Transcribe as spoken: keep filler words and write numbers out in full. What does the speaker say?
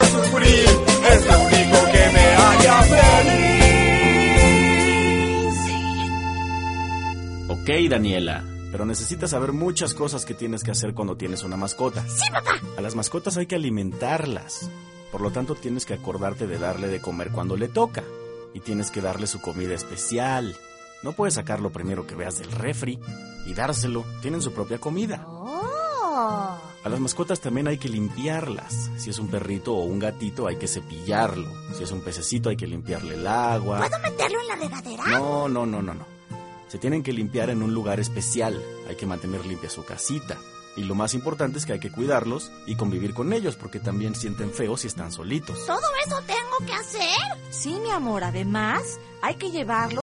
sufrir, es lo único que me haría feliz. Ok, Daniela, pero necesitas saber muchas cosas que tienes que hacer cuando tienes una mascota. Sí, papá. A las mascotas hay que alimentarlas. Por lo tanto, tienes que acordarte de darle de comer cuando le toca. Y tienes que darle su comida especial. No puedes sacar lo primero que veas del refri y dárselo. Tienen su propia comida. Oh. A las mascotas también hay que limpiarlas. Si es un perrito o un gatito, hay que cepillarlo. Si es un pececito, hay que limpiarle el agua. ¿Puedo meterlo en la regadera? No, no, no, no, no. Se tienen que limpiar en un lugar especial. Hay que mantener limpia su casita. Y lo más importante es que hay que cuidarlos y convivir con ellos, porque también sienten feo si están solitos. ¿Todo eso tengo que hacer? Sí, mi amor, además hay que llevarlo